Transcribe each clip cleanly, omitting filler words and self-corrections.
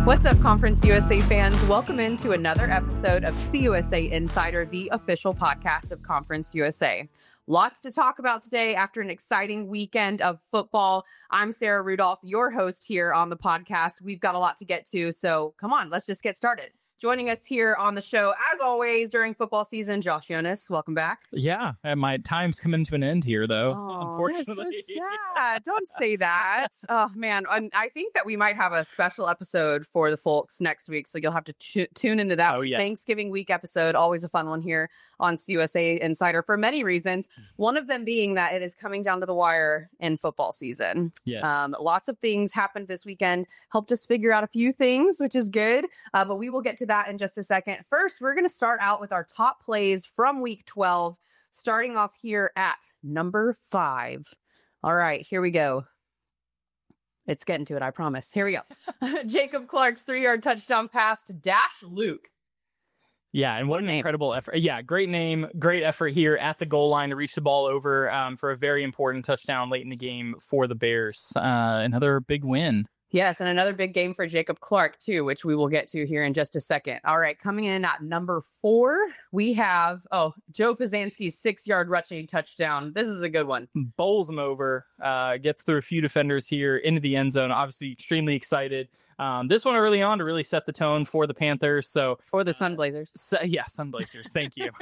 What's up, Conference USA fans? Welcome into another episode of CUSA Insider, the official podcast of Conference USA. Lots to talk about today after an exciting weekend of football. I'm Sarah Rudolph, your host here on the podcast. We've got a lot to get to, so come on, let's just get started. Joining us here on the show, as always, during football season, Josh Jonas. Welcome back. Yeah, and my time's coming to an end here, though, unfortunately. That's so sad. Don't say that. Oh, man. I think that we might have a special episode for the folks next week, so you'll have to tune into that Thanksgiving week episode. Always a fun one here on CUSA Insider for many reasons. One of them being that it is coming down to the wire in football season. Yes. Lots of things happened this weekend. Helped us figure out a few things, which is good, but we will get to that in just a second. First, we're going to start out with our top plays from week 12, starting off here at number 5. All right, here we go. It's getting to it, I promise. Here we go. Jacob Clark's 3-yard touchdown pass to Dash Luke. Yeah, and what an incredible effort. Yeah, great name, great effort here at the goal line to reach the ball over for a very important touchdown late in the game for the Bears. Another big win. Yes, and another big game for Jacob Clark, too, which we will get to here in just a second. All right, coming in at number 4, we have, Joe Pazanski's 6-yard rushing touchdown. This is a good one. Bowls him over, gets through a few defenders here into the end zone. Obviously, extremely excited. This one early on to really set the tone for the Panthers. So for the Sunblazers. Sunblazers. Thank you.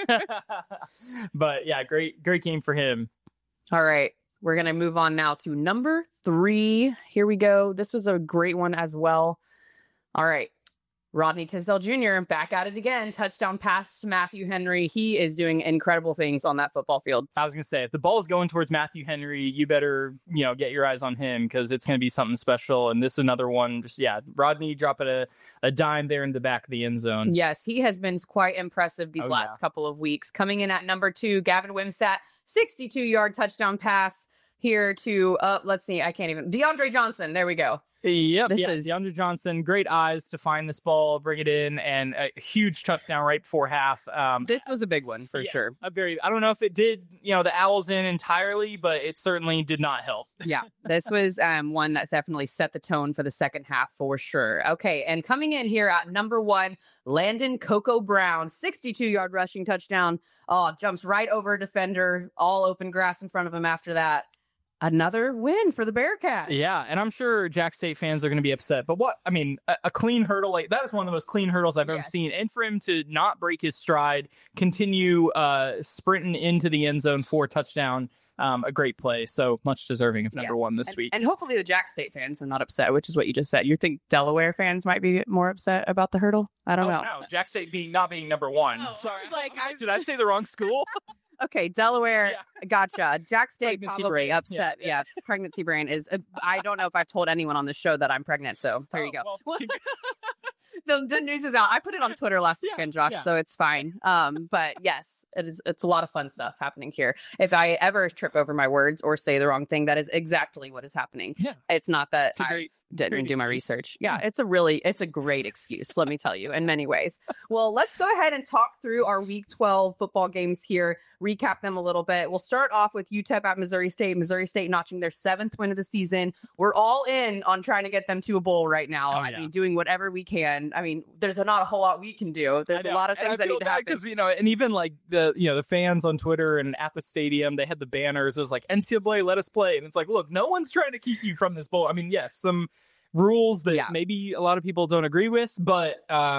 But yeah, great game for him. All right. We're going to move on now to number 3. Here we go. This was a great one as well. All right. Rodney Tisdale Jr. back at it again. Touchdown pass to Matthew Henry. He is doing incredible things on that football field. I was going to say, if the ball is going towards Matthew Henry, you better, get your eyes on him because it's going to be something special. And this is another one. Rodney dropping a dime there in the back of the end zone. Yes, he has been quite impressive these last couple of weeks. Coming in at number 2, Gavin Wimsatt, 62-yard touchdown pass here to, DeAndre Johnson. There we go. Yep, DeAndre Johnson, great eyes to find this ball, bring it in, and a huge touchdown right before half. This was a big one for sure. I don't know if it did, the Owls in entirely, but it certainly did not help. Yeah, this was one that definitely set the tone for the second half for sure. Okay, and coming in here at number 1, Landon Coco Brown, 62-yard rushing touchdown. Oh, jumps right over a defender, all open grass in front of him after that. Another win for the Bearcats. Yeah, and I'm sure Jack State fans are going to be upset. But a clean hurdle, that is one of the most clean hurdles I've ever seen. And for him to not break his stride, continue sprinting into the end zone for a touchdown, a great play. So much deserving of number 1 this week. And hopefully the Jack State fans are not upset, which is what you just said. You think Delaware fans might be more upset about the hurdle? I don't know. No, Jack State not being number 1. Sorry, did I say the wrong school? Okay, Delaware, Gotcha. Jack State Pregnancy probably brain. upset. Yeah, pregnancy brain is, I don't know if I've told anyone on the show that I'm pregnant, so there you go. Well, the news is out. I put it on Twitter last weekend, Josh, so it's fine. But yes, it's a lot of fun stuff happening here. If I ever trip over my words or say the wrong thing, that is exactly what is happening. Yeah. It's not that I didn't do my excuse. research. Yeah, it's a great excuse, let me tell you, in many ways. Well, let's go ahead and talk through our Week 12 football games here, recap them a little bit. We'll start off with UTEP at Missouri State. Missouri State notching their 7th win of the season. We're all in on trying to get them to a bowl right now. I mean, doing whatever we can. I mean, there's not a whole lot we can do. There's a lot of things that need to happen. Because, and even like the fans on Twitter and at the stadium, they had the banners. It was like, NCAA, let us play. And it's like, look, no one's trying to keep you from this bowl. I mean, yes, some rules that maybe a lot of people don't agree with, but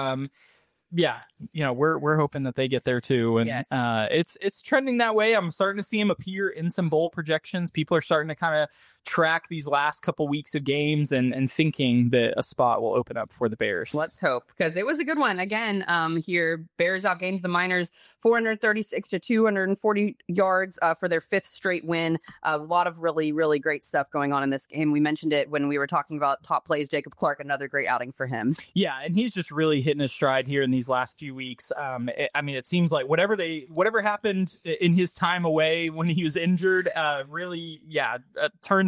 we're hoping that they get there too, and it's trending that way. I'm starting to see him appear in some bowl projections. People are starting to kind of track these last couple weeks of games and thinking that a spot will open up for the Bears. Let's hope, because it was a good one. Again, here, Bears outgained the Miners 436 to 240 yards for their 5th straight win. A lot of really, really great stuff going on in this game. We mentioned it when we were talking about top plays. Jacob Clark, another great outing for him. Yeah, and he's just really hitting his stride here in these last few weeks. It seems like whatever happened in his time away when he was injured, really, turned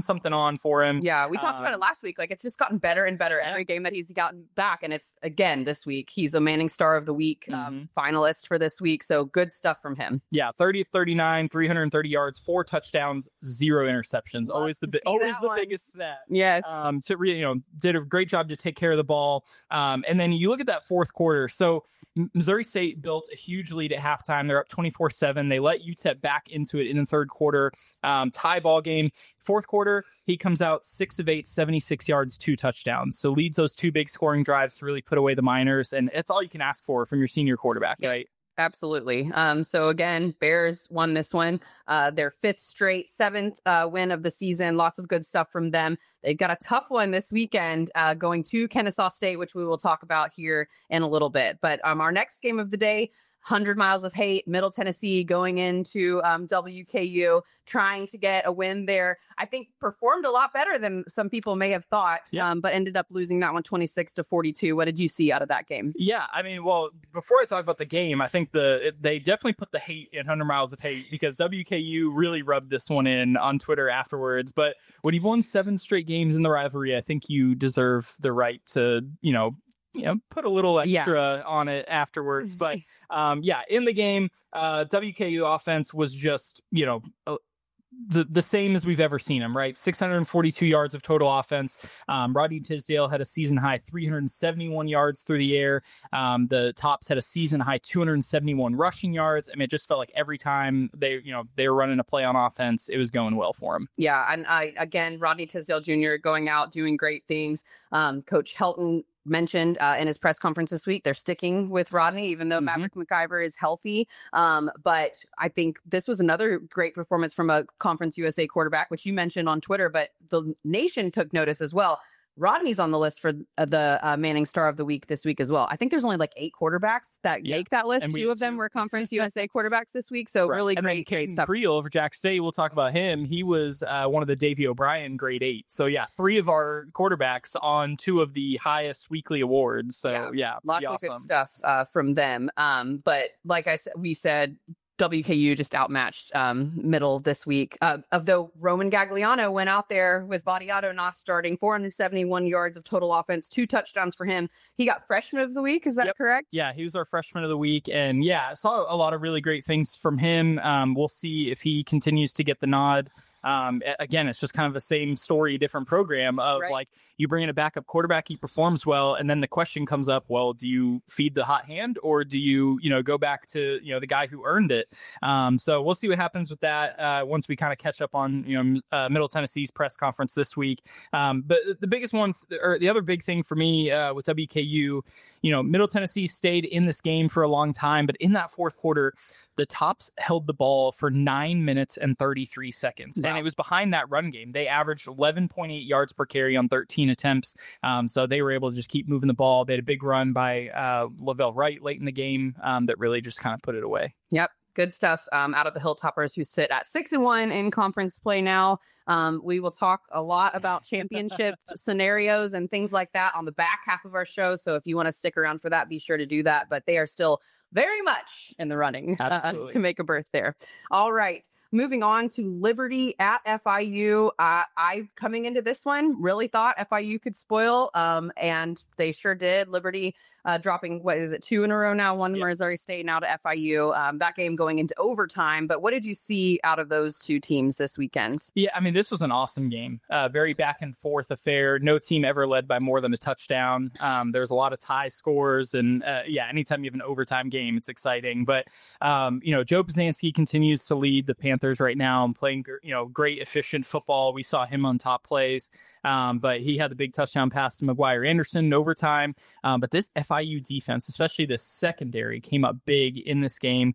something on for him. Yeah, we talked about it last week. Like, it's just gotten better and better every game that he's gotten back. And it's, again, this week, he's a Manning Star of the Week finalist for this week. So good stuff from him. Yeah, 30-39, 330 yards, 4 touchdowns, 0 interceptions. Always the biggest stat. Yes. So really, did a great job to take care of the ball. And then you look at that fourth quarter. So Missouri State built a huge lead at halftime. They're up 24-7. They let UTEP back into it in the third quarter. Tie ball game. Fourth quarter, he comes out 6 of 8, 76 yards, 2 touchdowns. So leads those 2 big scoring drives to really put away the Miners. And it's all you can ask for from your senior quarterback, right? Absolutely. So again, Bears won this one, their 5th straight, 7th win of the season. Lots of good stuff from them. They've got a tough one this weekend going to Kennesaw State, which we will talk about here in a little bit. But our next game of the day, 100 Miles of Hate, Middle Tennessee going into WKU, trying to get a win there. I think performed a lot better than some people may have thought, but ended up losing that one 26-42. What did you see out of that game? Yeah, I mean, well, before I talk about the game, I think they definitely put the hate in 100 Miles of Hate because WKU really rubbed this one in on Twitter afterwards. But when you've won 7 straight games in the rivalry, I think you deserve the right to, put a little extra on it afterwards. But in the game, WKU offense was just, the same as we've ever seen them, right? 642 yards of total offense. Rodney Tisdale had a season high 371 yards through the air. The Tops had a season high 271 rushing yards. I mean, it just felt like every time they were running a play on offense, it was going well for them. Yeah, and again, Rodney Tisdale Jr. going out, doing great things. Coach Helton mentioned in his press conference this week, they're sticking with Rodney, even though Maverick McIver is healthy. But I think this was another great performance from a Conference USA quarterback, which you mentioned on Twitter, but the nation took notice as well. Rodney's on the list for the Manning Star of the Week this week as well. I think there's only like 8 quarterbacks that make that list. 2 of them were Conference USA quarterbacks this week. So really great stuff. Creel over Jack State, we'll talk about him. He was one of the Davey O'Brien grade 8. So 3 of our quarterbacks on 2 of the highest weekly awards. So lots of good stuff from them. But like we said, WKU just outmatched Middle this week. Although Roman Gagliano went out there with Vadiato not starting, 471 yards of total offense, 2 touchdowns for him. He got Freshman of the Week. Is that correct? Yeah, he was our Freshman of the Week. And I saw a lot of really great things from him. We'll see if he continues to get the nod. Again, it's just kind of the same story, different program of like you bring in a backup quarterback, he performs well. And then the question comes up, well, do you feed the hot hand or do you, go back to, the guy who earned it? So we'll see what happens with that once we kind of catch up on, Middle Tennessee's press conference this week. But the biggest one or the other big thing for me with WKU, Middle Tennessee stayed in this game for a long time, but in that fourth quarter, the Tops held the ball for 9 minutes and 33 seconds. Wow. And it was behind that run game. They averaged 11.8 yards per carry on 13 attempts. So they were able to just keep moving the ball. They had a big run by Lavelle Wright late in the game that really just kind of put it away. Yep. Good stuff out of the Hilltoppers, who sit at 6-1 in conference play now. We will talk a lot about championship scenarios and things like that on the back half of our show. So if you want to stick around for that, be sure to do that. But they are still very much in the running to make a berth there. All right. Moving on to Liberty at FIU. I, coming into this one, really thought FIU could spoil, and they sure did. Liberty dropping, 2 in a row now? One to Missouri State, now to FIU. That game going into overtime. But what did you see out of those 2 teams this weekend? Yeah, I mean, this was an awesome game. Very back and forth affair. No team ever led by more than a touchdown. There's a lot of tie scores. And anytime you have an overtime game, it's exciting. But, Joe Pazansky continues to lead the Panthers right now and playing, great, efficient football. We saw him on top plays. But he had the big touchdown pass to McGuire Anderson in overtime. But this FIU defense, especially the secondary, came up big in this game.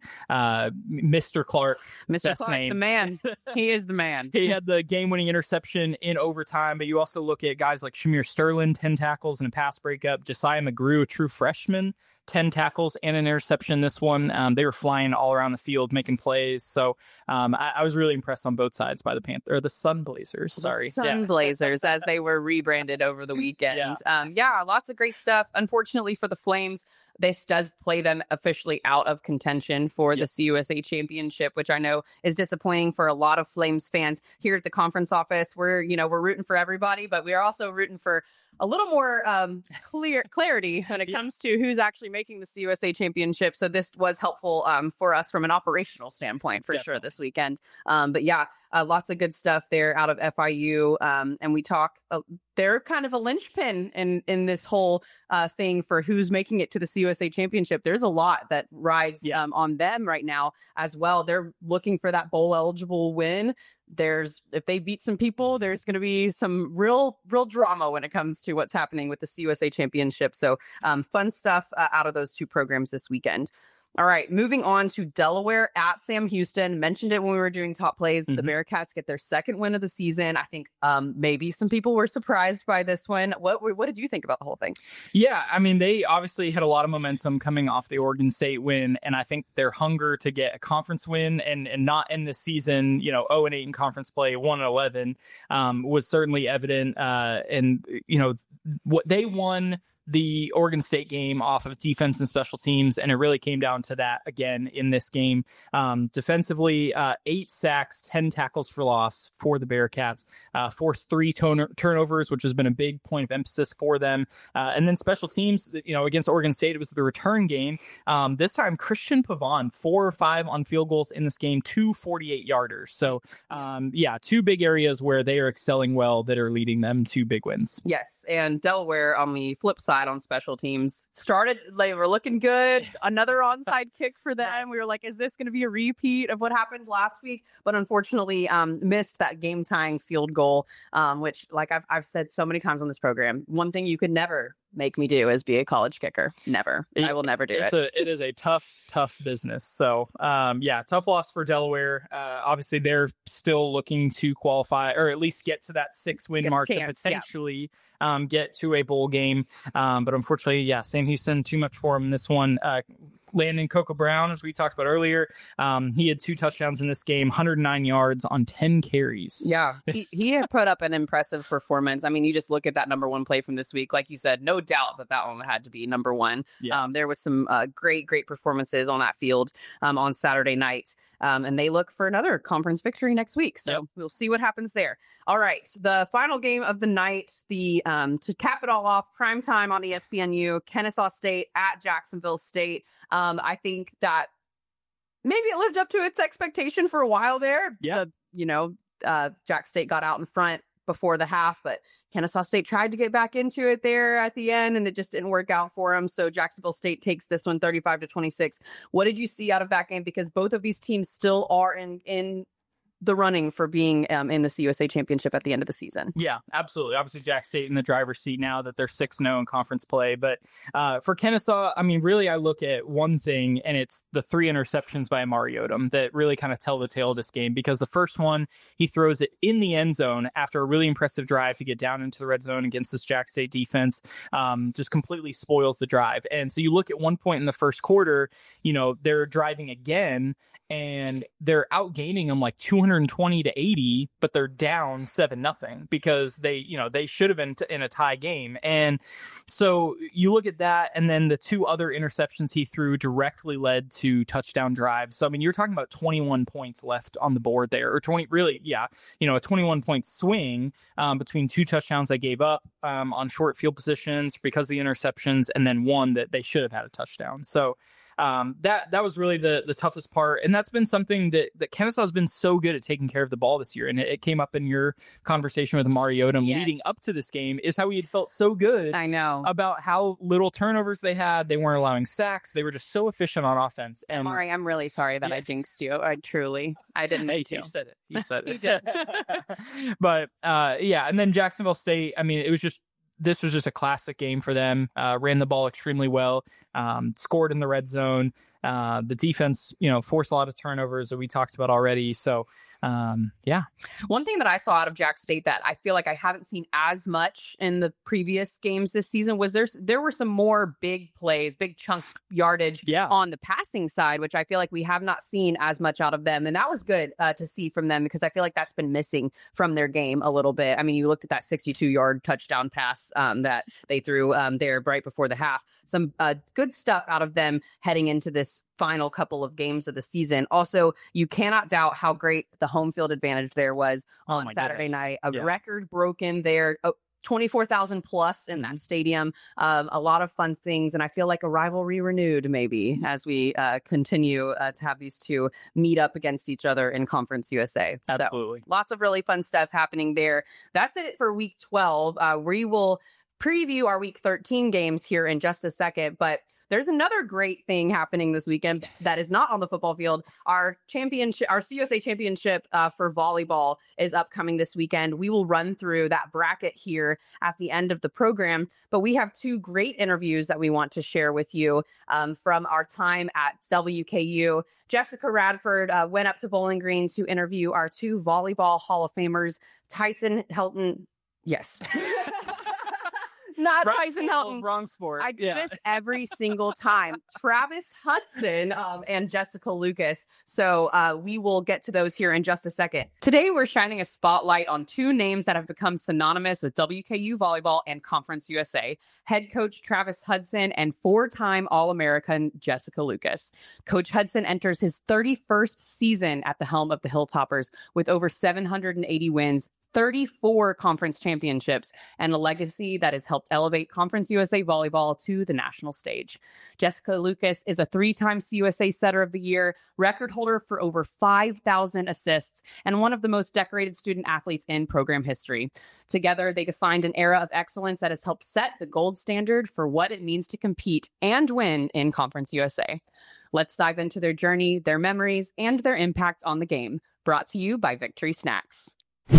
Mr. Clark, the man. He is the man. He had the game-winning interception in overtime. But you also look at guys like Shamir Sterling, 10 tackles and a pass breakup. Josiah McGrew, a true freshman, 10 tackles and an interception this one. They were flying all around the field, making plays. So I was really impressed on both sides by the Sunblazers. Sorry. Sunblazers, as they were rebranded over the weekend. Lots of great stuff. Unfortunately for the Flames, this does play them officially out of contention for the CUSA championship, which I know is disappointing for a lot of Flames fans here at the conference office. We're rooting for everybody, but we are also rooting for a little more clarity when it comes to who's actually making the CUSA championship. So this was helpful for us from an operational standpoint for sure this weekend. But yeah, lots of good stuff there out of FIU. And we talk, they're kind of a linchpin in this whole thing for who's making it to the CUSA championship. There's a lot that rides on them right now as well. They're looking for that bowl eligible win. If they beat some people, there's going to be some real drama when it comes to what's happening with the CUSA championship. So fun stuff out of those two programs this weekend. All right, moving on to Delaware at Sam Houston. Mentioned it when we were doing top plays. The Bearcats get their second win of the season. I think maybe some people were surprised by this one. What did you think about the whole thing? Yeah, I mean, they obviously had a lot of momentum coming off the Oregon State win, and I think their hunger to get a conference win and not end the season, 0-8 in conference play, 1-11, was certainly evident. What they won the Oregon State game off of defense and special teams, and it really came down to that again in this game. Defensively, 8 sacks, 10 tackles for loss for the Bearcats, forced 3 turnovers, which has been a big point of emphasis for them. And then special teams, against Oregon State, it was the return game. This time, Christian Pavon, 4 or 5 on field goals in this game, 2 48-yarders. So, 2 big areas where they are excelling well that are leading them to big wins. Yes, and Delaware on the flip side on special teams they were looking good. Another onside kick for them. We were like, is this going to be a repeat of what happened last week? But unfortunately missed that game tying field goal, which like I've said so many times on this program, one thing you could never make me do is be a college kicker. Never. I will never do it. It is a tough business. So tough loss for Delaware. Obviously they're still looking to qualify or at least get to that 6-win mark to potentially get to a bowl game. But unfortunately, Sam Houston, too much for him in this one. Landon Coco Brown, as we talked about earlier, he had 2 touchdowns in this game, 109 yards on 10 carries. Yeah, he had put up an impressive performance. I mean, you just look at that number 1 play from this week. Like you said, no doubt that one had to be number 1. Yeah. There was some great performances on that field on Saturday night. And they look for another conference victory next week. So we'll see what happens there. All right. The final game of the night, to cap it all off, primetime on ESPNU, Kennesaw State at Jacksonville State. I think that maybe it lived up to its expectation for a while there. Yeah. Jack State got out in front before the half, but Kennesaw State tried to get back into it there at the end, and it just didn't work out for them. So Jacksonville State takes this one 35-26. What did you see out of that game? Because both of these teams still are in the running for being in the CUSA championship at the end of the season. Yeah, absolutely. Obviously, Jack State in the driver's seat now that they're 6-0 in conference play. But for Kennesaw, I mean, really, I look at one thing, and it's the 3 interceptions by Amari Odom that really kind of tell the tale of this game. Because the first one, he throws it in the end zone after a really impressive drive to get down into the red zone against this Jack State defense, just completely spoils the drive. And so you look at one point in the first quarter, they're driving again, and they're outgaining them like 220-80, but they're down 7-0 because they should have been in a tie game. And so you look at that, and then the 2 other interceptions he threw directly led to touchdown drives. So, I mean, you're talking about 21 points left on the board there, or 20, really, a 21-point swing between 2 touchdowns they gave up on short field positions because of the interceptions, and then 1 that they should have had a touchdown. So, that was really the toughest part. And that's been something that Kennesaw has been so good at taking care of the ball this year. And it came up in your conversation with Amari Odom leading up to this game, is how he had felt so good. I know about how little turnovers they had. They weren't allowing sacks. They were just so efficient on offense. And Amari, I'm really sorry that I jinxed you. I didn't mean to. You said it. You said it. He did. But and then Jacksonville State, I mean, this was just a classic game for them. Ran the ball extremely well, scored in the red zone. The defense, forced a lot of turnovers that we talked about already. So Yeah. One thing that I saw out of Jack State that I feel like I haven't seen as much in the previous games this season was there were some more big plays, big chunks yardage on the passing side, which I feel like we have not seen as much out of them. And that was good to see from them because I feel like that's been missing from their game a little bit. I mean, you looked at that 62-yard touchdown pass that they threw there right before the half. Some good stuff out of them heading into this final couple of games of the season. Also, you cannot doubt how great the home field advantage there was on Saturday night. A record broken there. 24,000 plus in that stadium. A lot of fun things. And I feel like a rivalry renewed maybe as we continue to have these two meet up against each other in Conference USA. Absolutely. So, lots of really fun stuff happening there. That's it for week 12. We will preview our week 13 games here in just a second, but there's another great thing happening this weekend that is not on the football field. Our CUSA championship for volleyball is upcoming this weekend. We will run through that bracket here at the end of the program, but we have two great interviews that we want to share with you from our time at WKU. Jessica Radford went up to Bowling Green to interview our two volleyball Hall of Famers, Tyson Helton. Yes. Not Tyson Helton. Wrong sport. I do this every single time. Travis Hudson and Jessica Lucas. So we will get to those here in just a second. Today, we're shining a spotlight on two names that have become synonymous with WKU volleyball and Conference USA. Head coach Travis Hudson and four-time All-American Jessica Lucas. Coach Hudson enters his 31st season at the helm of the Hilltoppers with over 780 wins, 34 conference championships, and a legacy that has helped elevate Conference USA volleyball to the national stage. Jessica Lucas is a three-time CUSA Setter of the Year, record holder for over 5,000 assists, and one of the most decorated student athletes in program history. Together, they defined an era of excellence that has helped set the gold standard for what it means to compete and win in Conference USA. Let's dive into their journey, their memories, and their impact on the game. Brought to you by Victory Snacks.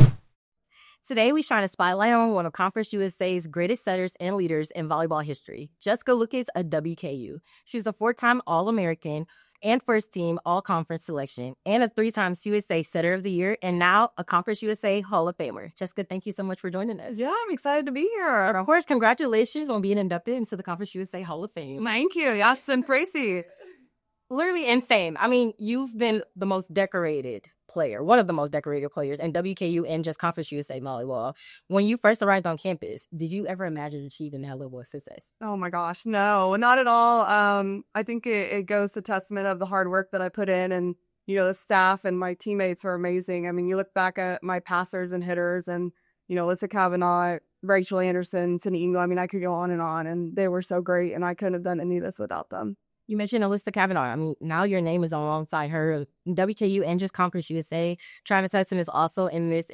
Today, we shine a spotlight on one of Conference USA's greatest setters and leaders in volleyball history, Jessica Lucas of WKU. She's a four-time All-American and first-team All-Conference selection, and a three-time CUSA Setter of the Year, and now a Conference USA Hall of Famer. Jessica, thank you so much for joining us. Yeah, I'm excited to be here. Of course, congratulations on being inducted into the Conference USA Hall of Fame. Thank you. Yes, and crazy. Literally insane. I mean, you've been the most decorated player, one of the most decorated players in WKU and just Conference USA volleyball. When you first arrived on campus, did you ever imagine achieving that level of success? Oh my gosh, no, not at all. I think it goes to testament of the hard work that I put in, and the staff and my teammates are amazing. I mean, you look back at my passers and hitters, and Alyssa Kavanaugh, Rachel Anderson, Cindy Engel. I mean, I could go on, and they were so great, and I couldn't have done any of this without them. You mentioned Alyssa Kavanaugh. I mean, now your name is alongside her. WKU and just Conference USA. Travis Hudson is also in this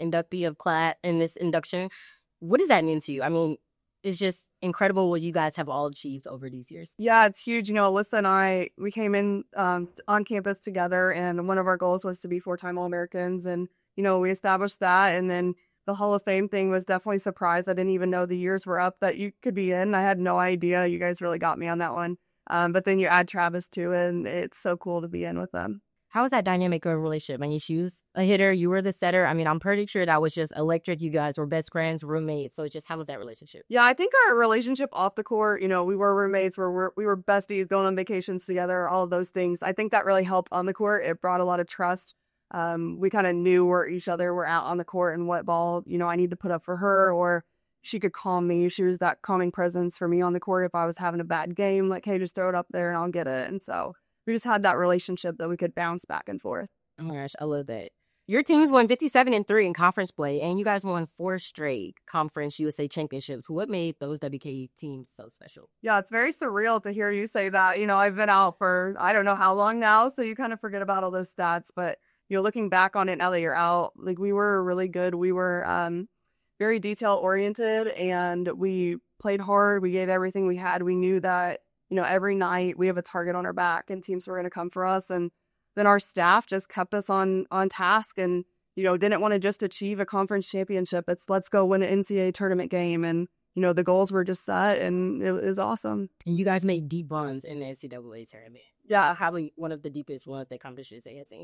induction. What does that mean to you? I mean, it's just incredible what you guys have all achieved over these years. Yeah, it's huge. Alyssa and I, we came in on campus together, and one of our goals was to be four-time All-Americans. And, we established that. And then the Hall of Fame thing was definitely a surprise. I didn't even know the years were up that you could be in. I had no idea. You guys really got me on that one. But then you add Travis to it, and it's so cool to be in with them. How was that dynamic of a relationship? I mean, she was a hitter, you were the setter. I mean, I'm pretty sure that was just electric. You guys were best friends, roommates. So how was that relationship? Yeah, I think our relationship off the court, we were roommates, we were besties, going on vacations together, all of those things. I think that really helped on the court. It brought a lot of trust. We kind of knew where each other were out on the court and what ball, I need to put up for her, or she could calm me. She was that calming presence for me on the court if I was having a bad game. Like, hey, just throw it up there and I'll get it. And so we just had that relationship that we could bounce back and forth. Oh my gosh, I love that. Your teams won 57-3 in conference play, and you guys won 4 straight Conference USA championships. What made those WKU teams so special? Yeah, it's very surreal to hear you say that. I've been out for I don't know how long now, so you kind of forget about all those stats. But looking back on it now that you're out, like, we were really good. We were very detail-oriented, and we played hard. We gave everything we had. We knew that, every night we have a target on our back, and teams were going to come for us. And then our staff just kept us on task and, didn't want to just achieve a conference championship. It's let's go win an NCAA tournament game. And, the goals were just set, and it was awesome. And you guys made deep runs in the NCAA tournament. Yeah. Probably one of the deepest ones that Conference USA has seen.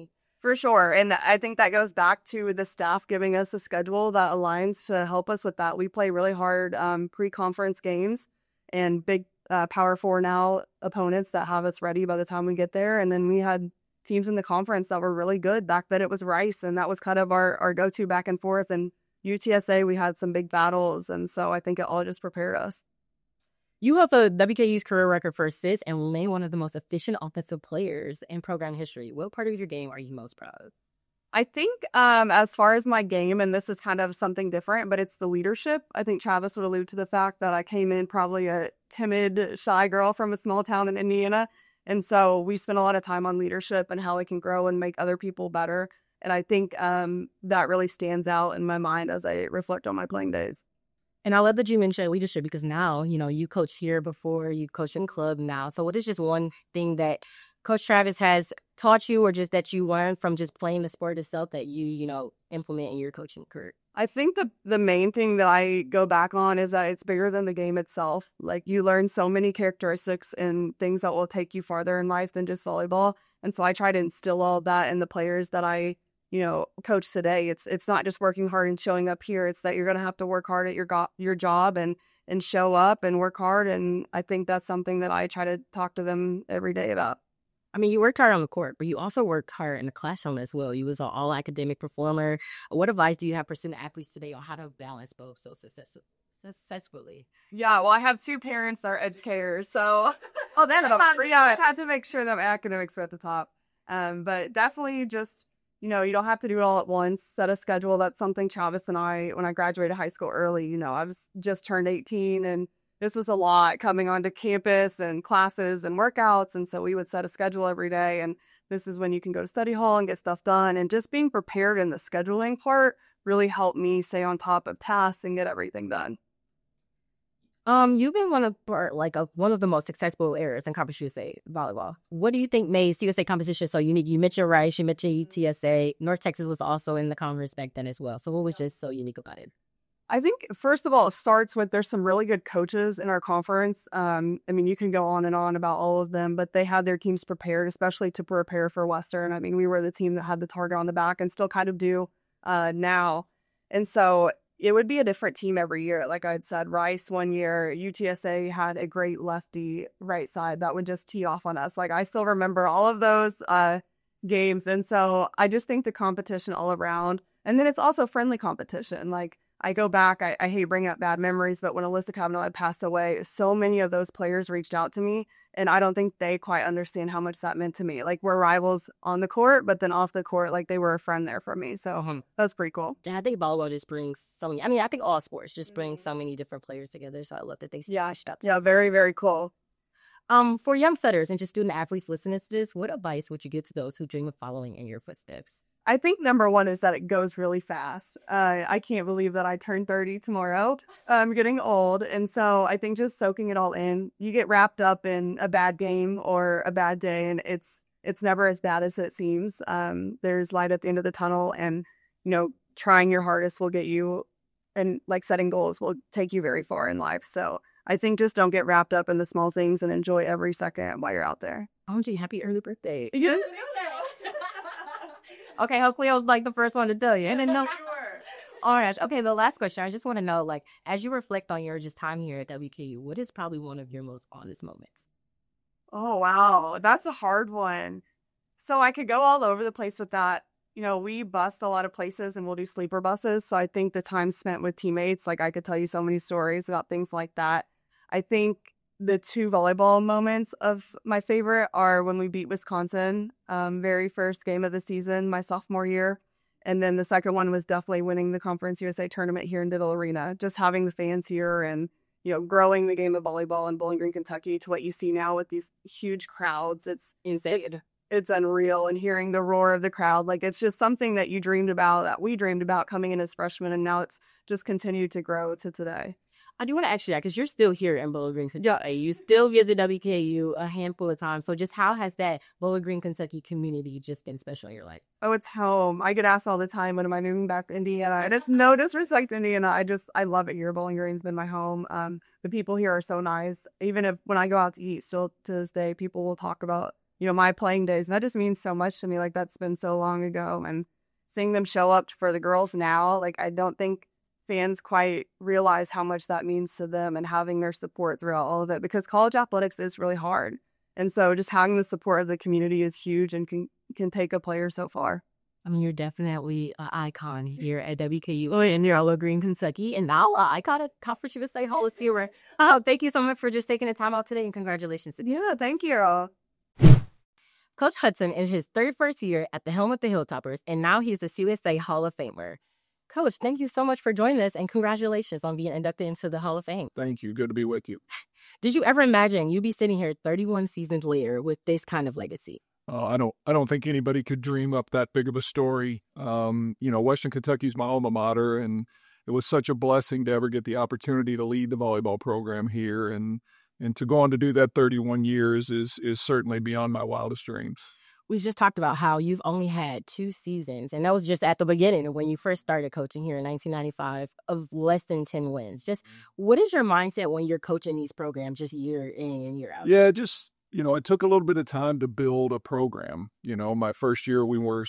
For sure. And I think that goes back to the staff giving us a schedule that aligns to help us with that. We play really hard pre-conference games and big Power 4 now opponents that have us ready by the time we get there. And then we had teams in the conference that were really good. Back then it was Rice, and that was kind of our go-to back and forth. And UTSA, we had some big battles. And so I think it all just prepared us. You have a WKU's career record for assists and remain one of the most efficient offensive players in program history. What part of your game are you most proud of? I think as far as my game, and this is kind of something different, but it's the leadership. I think Travis would allude to the fact that I came in probably a timid, shy girl from a small town in Indiana. And so we spent a lot of time on leadership and how I can grow and make other people better. And I think that really stands out in my mind as I reflect on my playing days. And I love that you mentioned leadership because now, you coach here before, you coach in club now. So what is just one thing that Coach Travis has taught you or just that you learned from just playing the sport itself that you implement in your coaching career? I think the main thing that I go back on is that it's bigger than the game itself. Like, you learn so many characteristics and things that will take you farther in life than just volleyball. And so I try to instill all of that in the players that I coach today. It's not just working hard and showing up here. It's that you're going to have to work hard at your job and show up and work hard. And I think that's something that I try to talk to them every day about. I mean, you worked hard on the court, but you also worked hard in the classroom as well. You was an all-academic performer. What advice do you have for student athletes today on how to balance both so successfully? Yeah, well, I have two parents that are educators, so I had to make sure that my academics are at the top. But definitely just, you don't have to do it all at once. Set a schedule. That's something Travis and I, when I graduated high school early, I was just turned 18 and this was a lot coming onto campus and classes and workouts. And so we would set a schedule every day. And this is when you can go to study hall and get stuff done. And just being prepared in the scheduling part really helped me stay on top of tasks and get everything done. You've been one of the most successful areas in Conference USA volleyball. What do you think made CUSA competition so unique? You mentioned Rice, you mentioned UTSA. North Texas was also in the conference back then as well. So what was just so unique about it? I think, first of all, it starts with there's some really good coaches in our conference. You can go on and on about all of them, but they had their teams prepared, especially to prepare for Western. We were the team that had the target on the back and still kind of do now. And so it would be a different team every year. Like I had said, Rice one year, UTSA had a great lefty right side that would just tee off on us. Like, I still remember all of those games. And so I just think the competition all around. And then it's also friendly competition. Like, I go back, I hate bringing up bad memories, but when Alyssa Kavanaugh had passed away, so many of those players reached out to me, and I don't think they quite understand how much that meant to me. Like, we're rivals on the court, but then off the court, like, they were a friend there for me. So that's pretty cool. Yeah, I think volleyball just brings so many, I think all sports just brings so many different players together. So I love that they reached out to Yeah, very, very cool. For young setters and just student athletes listening to this, what advice would you give to those who dream of following in your footsteps? I think number one is that it goes really fast. I can't believe that I turned 30 tomorrow. I'm getting old. And so I think just soaking it all in, you get wrapped up in a bad game or a bad day, and it's never as bad as it seems. There's light at the end of the tunnel, and, trying your hardest will get you, and like setting goals will take you very far in life. So I think just don't get wrapped up in the small things and enjoy every second while you're out there. OMG, happy early birthday. Yeah. Okay, hopefully I was the first one to tell you. And then no. All right. Okay, the last question. I just want to know, as you reflect on your just time here at WKU, what is probably one of your most honest moments? Oh, wow. That's a hard one. So I could go all over the place with that. We bus a lot of places and we'll do sleeper buses. So I think the time spent with teammates, I could tell you so many stories about things like that. I think the two volleyball moments of my favorite are when we beat Wisconsin, very first game of the season, my sophomore year. And then the second one was definitely winning the Conference USA tournament here in Diddle Arena. Just having the fans here and, growing the game of volleyball in Bowling Green, Kentucky to what you see now with these huge crowds. It's insane. It's unreal. And hearing the roar of the crowd, it's just something that you dreamed about, that we dreamed about coming in as freshmen. And now it's just continued to grow to today. I do want to ask you that because you're still here in Bowling Green, Kentucky. Yeah. You still visit WKU a handful of times. So just how has that Bowling Green, Kentucky community just been special in your life? Oh, it's home. I get asked all the time, when am I moving back to Indiana? And it's no disrespect to Indiana. I love it here. Bowling Green's been my home. The people here are so nice. Even when I go out to eat, still to this day, people will talk about my playing days. And that just means so much to me. Like, that's been so long ago. And seeing them show up for the girls now, like, I don't think fans quite realize how much that means to them and having their support throughout all of it, because college athletics is really hard. And so just having the support of the community is huge and can take a player so far. I mean, you're definitely an icon here at WKU in Yellow Green, Kentucky, and now an icon at Conference USA Hall of Famer. Thank you so much for just taking the time out today, and congratulations. Yeah, thank you. Coach Hudson is his 31st year at the helm of the Hilltoppers, and now he's a CUSA Hall of Famer. Coach, thank you so much for joining us, and congratulations on being inducted into the Hall of Fame. Thank you. Good to be with you. Did you ever imagine you'd be sitting here 31 seasons later with this kind of legacy? I don't think anybody could dream up that big of a story. Western Kentucky's my alma mater, and it was such a blessing to ever get the opportunity to lead the volleyball program here, and to go on to do that 31 years is certainly beyond my wildest dreams. We just talked about how you've only had 2 seasons, and that was just at the beginning when you first started coaching here in 1995, of less than 10 wins. Just what is your mindset when you're coaching these programs just year in and year out? Yeah, it took a little bit of time to build a program. My first year we were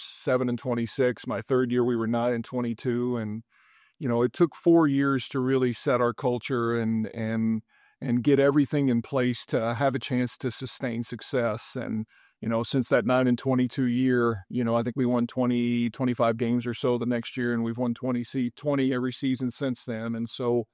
7-26. My third year we were 9-22, and it took 4 years to really set our culture and get everything in place to have a chance to sustain success. And since that 9-22 year, I think we won 25 games or so the next year, and we've won 20 every season since then. And so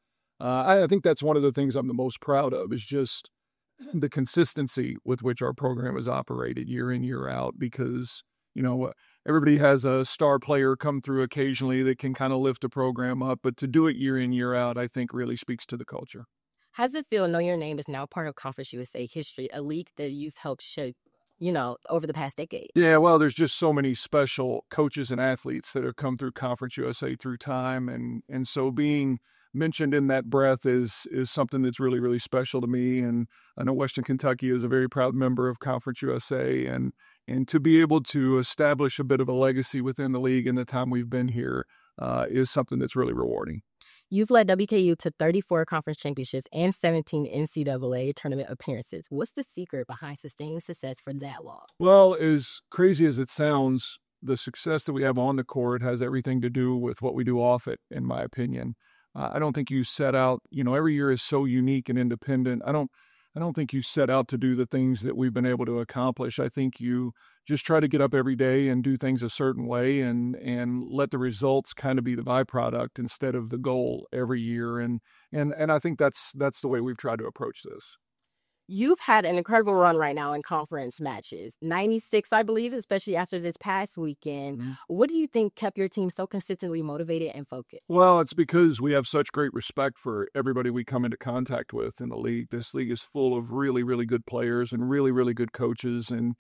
I think that's one of the things I'm the most proud of, is just the consistency with which our program is operated year in, year out, because, everybody has a star player come through occasionally that can kind of lift a program up, but to do it year in, year out, I think really speaks to the culture. How does it feel Know Your Name is now part of Conference USA history, a league that you've helped shape, over the past decade? Yeah, well, there's just so many special coaches and athletes that have come through Conference USA through time. And so being mentioned in that breath is something that's really, really special to me. And I know Western Kentucky is a very proud member of Conference USA, and to be able to establish a bit of a legacy within the league in the time we've been here is something that's really rewarding. You've led WKU to 34 conference championships and 17 NCAA tournament appearances. What's the secret behind sustained success for that long? Well, as crazy as it sounds, the success that we have on the court has everything to do with what we do off it, in my opinion. I don't think you set out, every year is so unique and independent. I don't think you set out to do the things that we've been able to accomplish. I think you just try to get up every day and do things a certain way and let the results kind of be the byproduct instead of the goal every year. And I think that's the way we've tried to approach this. You've had an incredible run right now in conference matches. 96, I believe, especially after this past weekend. Mm-hmm. What do you think kept your team so consistently motivated and focused? Well, it's because we have such great respect for everybody we come into contact with in the league. This league is full of really, really good players and really, really good coaches. And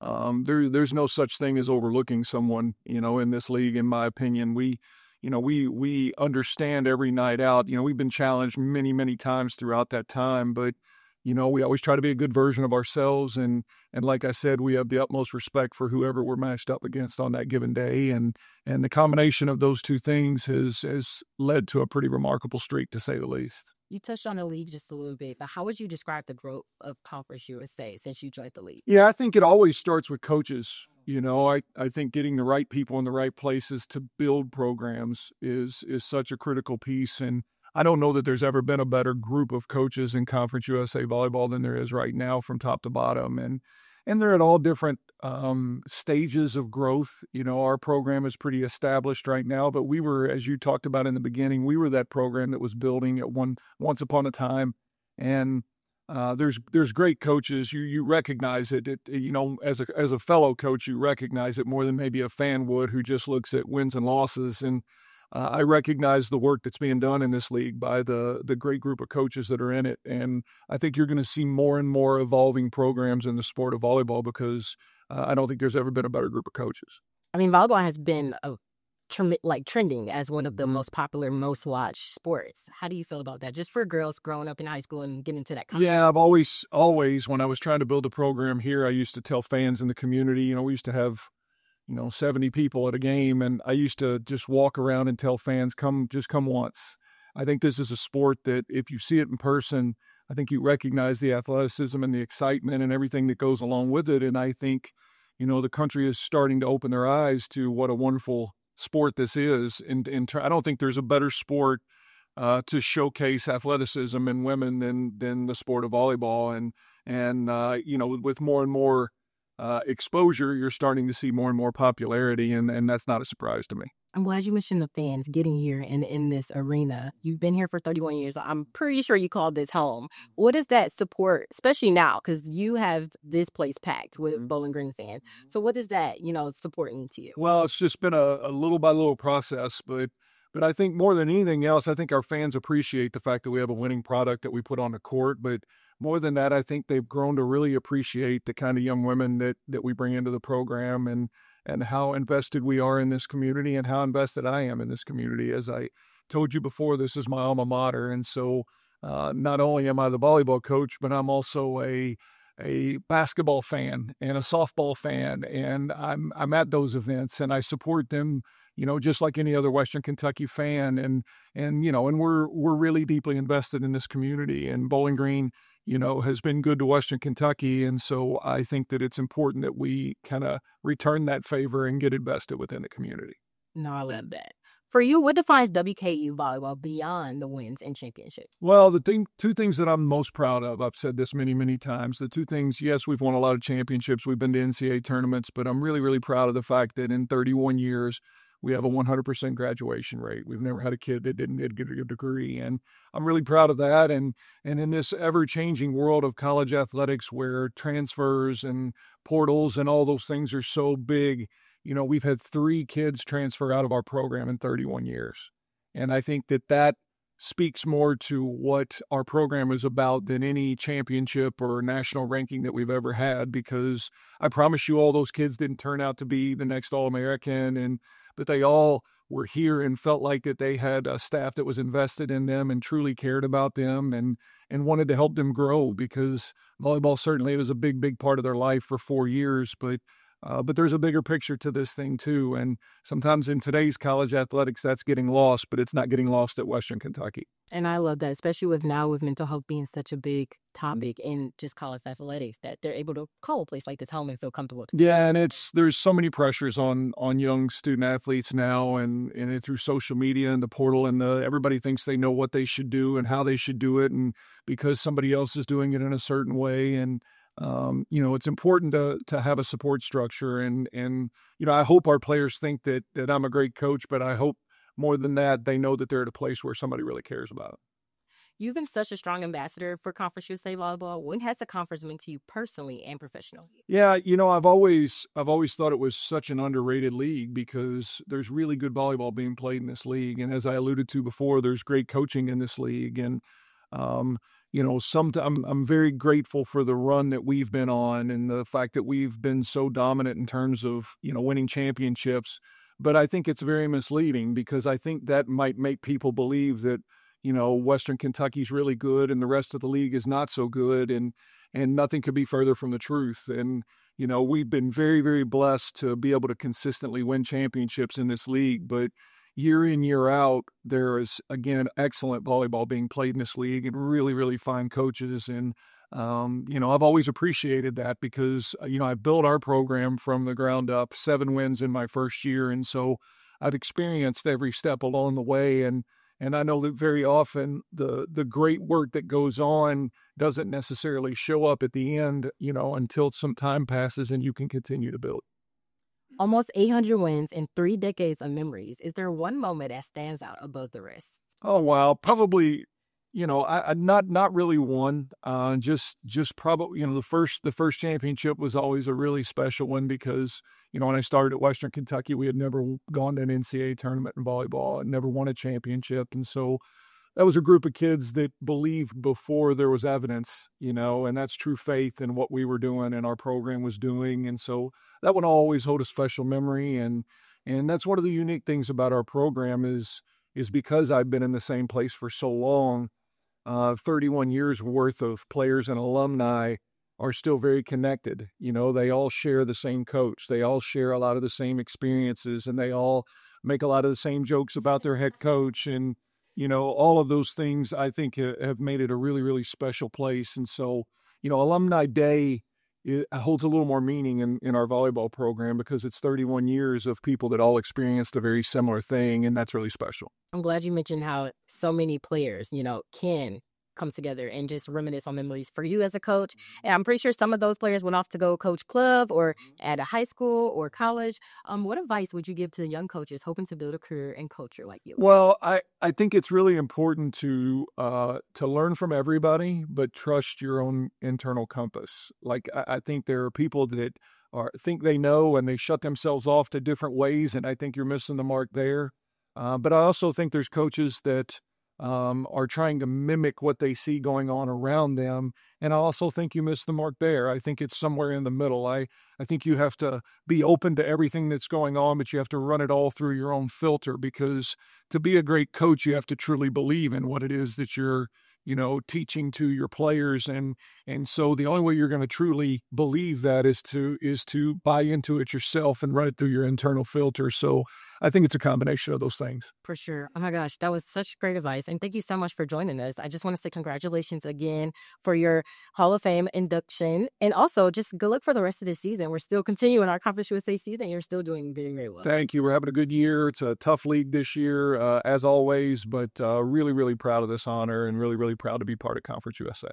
there's no such thing as overlooking someone, in this league, in my opinion. We understand every night out. We've been challenged many, many times throughout that time, but we always try to be a good version of ourselves. And like I said, we have the utmost respect for whoever we're matched up against on that given day. And the combination of those two things has led to a pretty remarkable streak, to say the least. You touched on the league just a little bit, but how would you describe the growth of Conference USA since you joined the league? Yeah, I think it always starts with coaches. I think getting the right people in the right places to build programs is such a critical piece. And I don't know that there's ever been a better group of coaches in Conference USA volleyball than there is right now, from top to bottom. And they're at all different stages of growth. Our program is pretty established right now, but we were, as you talked about in the beginning, we were that program that was building at once upon a time. And there's great coaches. You recognize it. As a fellow coach, you recognize it more than maybe a fan would, who just looks at wins and losses. And I recognize the work that's being done in this league by the great group of coaches that are in it. And I think you're going to see more and more evolving programs in the sport of volleyball, because I don't think there's ever been a better group of coaches. I mean, volleyball has been trending as one of the most popular, most watched sports. How do you feel about that? Just for girls growing up in high school and getting into that content? Yeah, I've always, when I was trying to build a program here, I used to tell fans in the community, we used to have 70 people at a game. And I used to just walk around and tell fans, come once. I think this is a sport that if you see it in person, I think you recognize the athleticism and the excitement and everything that goes along with it. And I think, the country is starting to open their eyes to what a wonderful sport this is. And I don't think there's a better sport to showcase athleticism in women than the sport of volleyball. And with more and more exposure, you're starting to see more and more popularity, and that's not a surprise to me. I'm glad you mentioned the fans getting here and in this arena. You've been here for 31 years. I'm pretty sure you called this home. What is that support, especially now, because you have this place packed with Bowling Green fans. So what is that, support mean to you? Well, it's just been a little by little process, but I think more than anything else, I think our fans appreciate the fact that we have a winning product that we put on the court. But more than that, I think they've grown to really appreciate the kind of young women that we bring into the program and how invested we are in this community and how invested I am in this community. As I told you before, this is my alma mater. And so not only am I the volleyball coach, but I'm also a basketball fan and a softball fan. And I'm at those events and I support them, just like any other Western Kentucky fan. And we're really deeply invested in this community, and Bowling Green, has been good to Western Kentucky. And so I think that it's important that we kind of return that favor and get invested within the community. No, I love that. For you, what defines WKU volleyball beyond the wins and championships? Well, two things that I'm most proud of, I've said this many, many times. The two things, yes, we've won a lot of championships. We've been to NCAA tournaments, but I'm really, really proud of the fact that in 31 years, we have a 100% graduation rate. We've never had a kid that didn't get a degree, and I'm really proud of that. And in this ever-changing world of college athletics where transfers and portals and all those things are so big, we've had 3 kids transfer out of our program in 31 years. And I think that speaks more to what our program is about than any championship or national ranking that we've ever had, because I promise you all those kids didn't turn out to be the next All-American, but they all were here and felt like that they had a staff that was invested in them and truly cared about them and wanted to help them grow, because volleyball certainly was a big, big part of their life for 4 years, but there's a bigger picture to this thing too. And sometimes in today's college athletics, that's getting lost, but it's not getting lost at Western Kentucky. And I love that, especially with mental health being such a big topic in just college athletics, that they're able to call a place like this home and feel comfortable. Yeah, and there's so many pressures on young student athletes now, and through social media and the portal, and everybody thinks they know what they should do and how they should do it, and because somebody else is doing it in a certain way. And it's important to have a support structure. And I hope our players think that I'm a great coach, but I hope more than that, they know that they're at a place where somebody really cares about them. You've been such a strong ambassador for Conference USA Volleyball. When has the conference meant to you personally and professionally? Yeah, I've always thought it was such an underrated league, because there's really good volleyball being played in this league. And as I alluded to before, there's great coaching in this league. And, I'm very grateful for the run that we've been on and the fact that we've been so dominant in terms of, winning championships. But I think it's very misleading, because I think that might make people believe that, Western Kentucky's really good and the rest of the league is not so good, and nothing could be further from the truth. And, we've been very, very blessed to be able to consistently win championships in this league, but year in, year out, there is, again, excellent volleyball being played in this league and really, really fine coaches. And, I've always appreciated that, because, I built our program from the ground up, 7 wins in my first year. And so I've experienced every step along the way. And I know that very often the great work that goes on doesn't necessarily show up at the end, until some time passes and you can continue to build. Almost 800 wins and 3 decades of memories. Is there one moment that stands out above the rest? Oh, wow. Probably, I not really one. Just probably, the first championship was always a really special one, because, when I started at Western Kentucky, we had never gone to an NCAA tournament in volleyball and never won a championship. And so that was a group of kids that believed before there was evidence, and that's true faith in what we were doing and our program was doing. And so that one always hold a special memory. And that's one of the unique things about our program is because I've been in the same place for so long, 31 years worth of players and alumni are still very connected. They all share the same coach. They all share a lot of the same experiences, and they all make a lot of the same jokes about their head coach. And all of those things I think have made it a really, really special place. And so, Alumni Day holds a little more meaning in our volleyball program because it's 31 years of people that all experienced a very similar thing, and that's really special. I'm glad you mentioned how so many players, can come together and just reminisce on memories for you as a coach. And I'm pretty sure some of those players went off to go coach club or at a high school or college. What advice would you give to young coaches hoping to build a career in culture like you? Well, I think it's really important to learn from everybody, but trust your own internal compass. Like, I think there are people that think they know and they shut themselves off to different ways, and I think you're missing the mark there. But I also think there's coaches that are trying to mimic what they see going on around them. And I also think you miss the mark there. I think it's somewhere in the middle. I think you have to be open to everything that's going on, but you have to run it all through your own filter, because to be a great coach, you have to truly believe in what it is that you're teaching to your players. And so the only way you're going to truly believe that is to buy into it yourself and run it through your internal filter. So I think it's a combination of those things. For sure. Oh my gosh, that was such great advice. And thank you so much for joining us. I just want to say congratulations again for your Hall of Fame induction. And also just good luck for the rest of the season. We're still continuing our Conference USA season. You're still doing very, very well. Thank you. We're having a good year. It's a tough league this year, as always, but really, really proud of this honor and really, really proud to be part of Conference USA.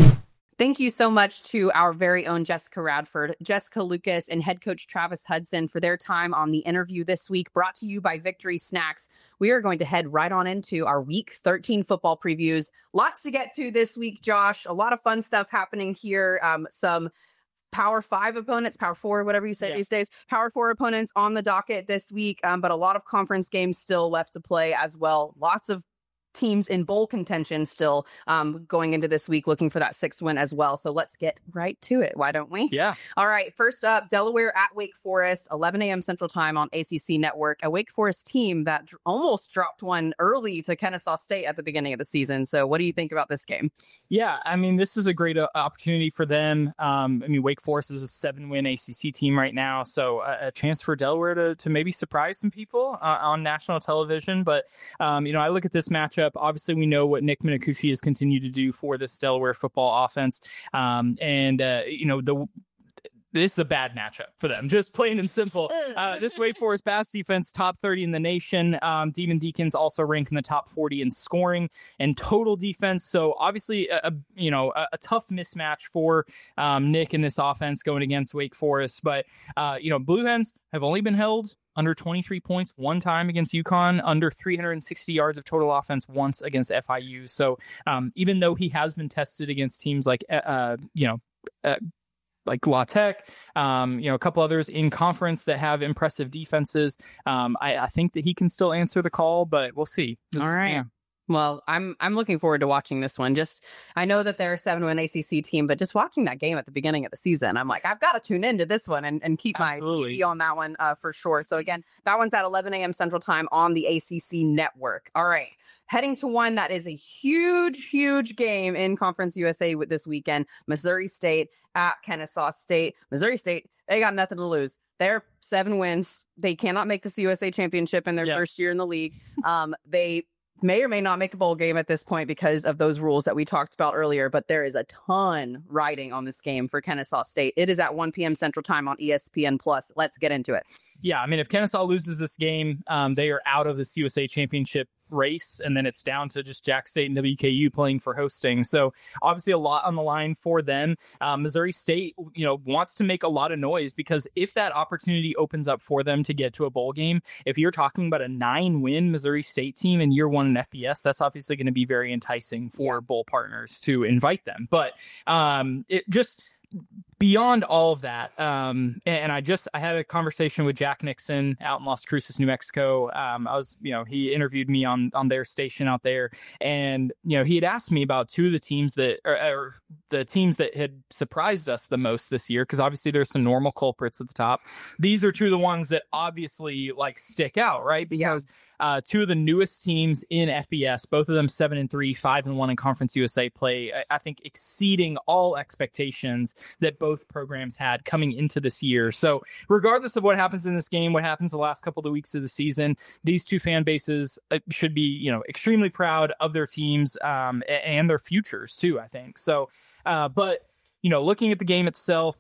Thank you so much to our very own Jessica Radford, Jessica Lucas, and head coach Travis Hudson for their time on the interview this week, brought to you by Victory Snacks. We are going to head right on into our Week 13 football previews. Lots to get to this week, Josh. A lot of fun stuff happening here. Some Power 5 opponents, Power 4, whatever you say these days, Power 4 opponents on the docket this week, but a lot of conference games still left to play as well. Lots of teams in bowl contention still going into this week, looking for that 6th win as well. So let's get right to it. Why don't we? Yeah. All right. First up, Delaware at Wake Forest, 11 a.m. Central Time on ACC Network. A Wake Forest team that almost dropped one early to Kennesaw State at the beginning of the season. So what do you think about this game? Yeah, I mean, this is a great opportunity for them. Wake Forest is a 7-win ACC team right now, so a chance for Delaware to maybe surprise some people on national television. But, I look at this matchup. Obviously, we know what Nick Minakushi has continued to do for this Delaware football offense. This is a bad matchup for them, just plain and simple. This Wake Forest pass defense, top 30 in the nation. Demon Deacons also rank in the top 40 in scoring and total defense. So obviously, a tough mismatch for Nick in this offense going against Wake Forest. But, Blue Hens have only been held under 23 points one time against UConn, under 360 yards of total offense once against FIU. So even though he has been tested against teams like, like La Tech, a couple others in conference that have impressive defenses, I think that he can still answer the call, but we'll see. All right. Yeah. Well, I'm looking forward to watching this one. I know that they're a 7-win ACC team, but just watching that game at the beginning of the season, I'm like, I've got to tune into this one and keep my TV on that one for sure. So again, that one's at 11 a.m. Central Time on the ACC Network. All right. Heading to one that is a huge, huge game in Conference USA with this weekend, Missouri State at Kennesaw State. Missouri State, they got nothing to lose. They're 7 wins. They cannot make the CUSA championship in their first year in the league. They may or may not make a bowl game at this point because of those rules that we talked about earlier, but there is a ton riding on this game for Kennesaw State. It is at 1 p.m. Central Time on ESPN+. Let's get into it. Yeah, I mean, if Kennesaw loses this game, they are out of the CUSA championship race, and then it's down to just Jack State and WKU playing for hosting. So obviously a lot on the line for them. Missouri State, wants to make a lot of noise, because if that opportunity opens up for them to get to a bowl game, if you're talking about a 9-win Missouri State team in year 1 in FBS, that's obviously going to be very enticing for bowl partners to invite them. But it just beyond all of that, and I had a conversation with Jack Nixon out in Las Cruces, New Mexico. He interviewed me on their station out there, and he had asked me about two of the teams that are the teams that had surprised us the most this year, because obviously there's some normal culprits at the top. These are two of the ones that obviously stick out, right? Because two of the newest teams in FBS, both of them 7-3, 5-1 in Conference USA play, I think exceeding all expectations that both both programs had coming into this year. So regardless of what happens in this game, what happens the last couple of weeks of the season, these two fan bases should be, extremely proud of their teams and their futures too, I think. So, but looking at the game itself,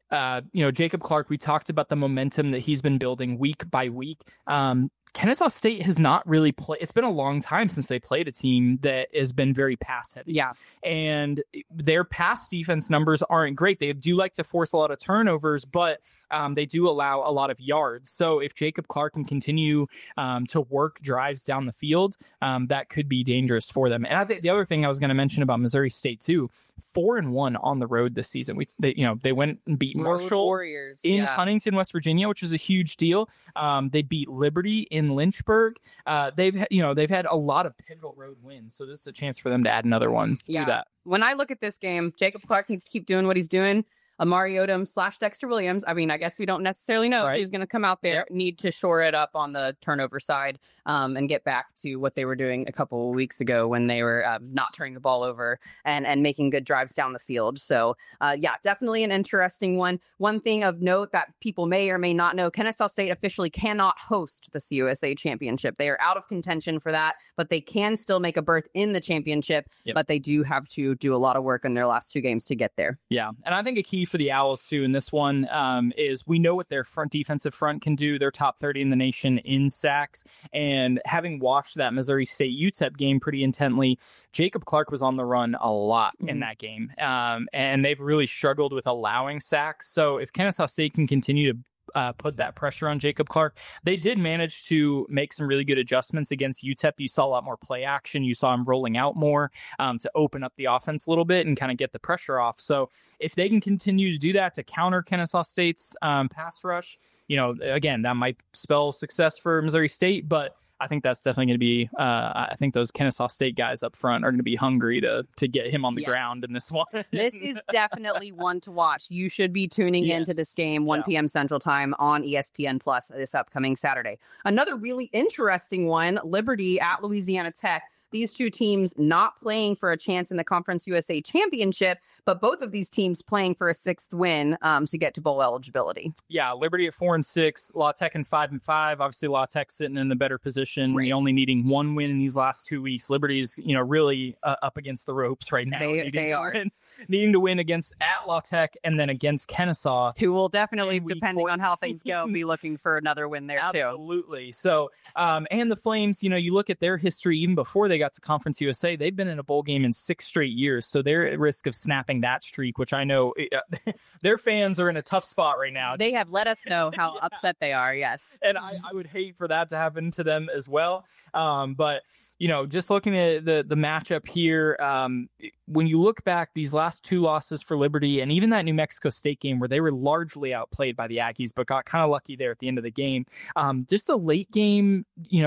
Jacob Clark, we talked about the momentum that he's been building week by week. Kennesaw State has not really played. It's been a long time since they played a team that has been very pass heavy. Yeah. And their pass defense numbers aren't great. They do like to force a lot of turnovers, but they do allow a lot of yards. So if Jacob Clark can continue to work drives down the field, that could be dangerous for them. And I think the other thing I was going to mention about Missouri State too, 4-1 on the road this season. They went and beat Marshall Warriors in Huntington, West Virginia, which was a huge deal. They beat Liberty in Lynchburg. They've had a lot of pivotal road wins, so this is a chance for them to add another one to that. When I look at this game, Jacob Clark needs to keep doing what he's doing. Amari Odom / Dexter Williams. I mean, I guess we don't necessarily know who's going to come out there. Yep. Need to shore it up on the turnover side and get back to what they were doing a couple of weeks ago when they were not turning the ball over and making good drives down the field. So, definitely an interesting one. One thing of note that people may or may not know, Kennesaw State officially cannot host the CUSA Championship. They are out of contention for that, but they can still make a berth in the championship, but they do have to do a lot of work in their last two games to get there. Yeah, and I think a key for the Owls too in this one is we know what their defensive front can do. They're top 30 in the nation in sacks, and having watched that Missouri State UTEP game pretty intently, Jacob Clark was on the run a lot in that game, and they've really struggled with allowing sacks. So if Kennesaw State can continue to put that pressure on Jacob Clark, they did manage to make some really good adjustments against UTEP. You saw a lot more play action. You saw him rolling out more to open up the offense a little bit and kind of get the pressure off. So if they can continue to do that to counter Kennesaw State's pass rush, again, that might spell success for Missouri State, but I think that's definitely going to be, I think those Kennesaw State guys up front are going to be hungry to get him on the ground in this one. This is definitely one to watch. You should be tuning into this game, 1 p.m. Central Time on ESPN Plus this upcoming Saturday. Another really interesting one, Liberty at Louisiana Tech. These two teams not playing for a chance in the Conference USA Championship, but both of these teams playing for a 6th win to get to bowl eligibility. Yeah, Liberty at 4-6, La Tech in 5-5. Obviously, La Tech sitting in the better position. Right. Only needing 1 win in these last 2 weeks. Liberty's, really up against the ropes right now. They are needing to win against at La Tech and then against Kennesaw, who will definitely, depending on how things go, be looking for another win there too. Absolutely. So, and the Flames, you look at their history even before they got to Conference USA, they've been in a bowl game in 6 straight years. So they're at risk of snapping that streak, which I know their fans are in a tough spot right now. They have let us know how upset they are. Yes. And I would hate for that to happen to them as well. But just looking at the matchup here, when you look back, these last 2 losses for Liberty and even that New Mexico State game where they were largely outplayed by the Aggies, but got kind of lucky there at the end of the game. Just the late game,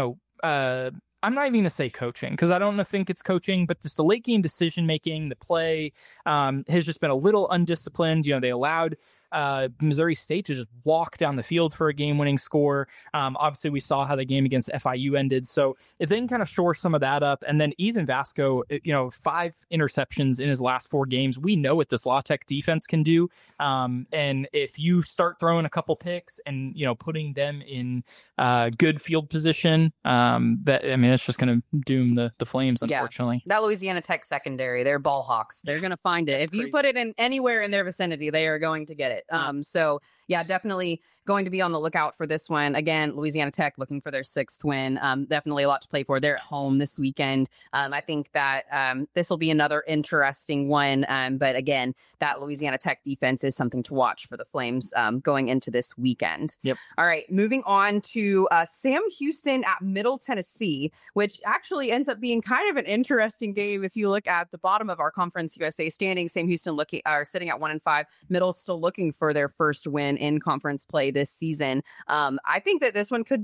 I'm not even going to say coaching because I don't think it's coaching, but just the late game decision making, the play has just been a little undisciplined. They allowed Missouri State to just walk down the field for a game-winning score. Obviously, we saw how the game against FIU ended. So if they can kind of shore some of that up, and then Ethan Vasco, 5 interceptions in his last 4 games, we know what this La Tech defense can do. And if you start throwing a couple picks and putting them in good field position, it's just going to doom the Flames, unfortunately. That Louisiana Tech secondary, they're ball hawks. They're going to find it. If crazy. You put it in anywhere in their vicinity, they are going to get it. So definitely going to be on the lookout for this one. Again, Louisiana Tech looking for their 6th win. Definitely a lot to play for. They're at home this weekend. I think that this will be another interesting one. But again, that Louisiana Tech defense is something to watch for the Flames going into this weekend. Yep. All right, moving on to Sam Houston at Middle Tennessee, which actually ends up being kind of an interesting game. If you look at the bottom of our Conference USA standings, Sam Houston sitting at 1-5. Middle still looking for their first win in conference play this season. I think that this one could be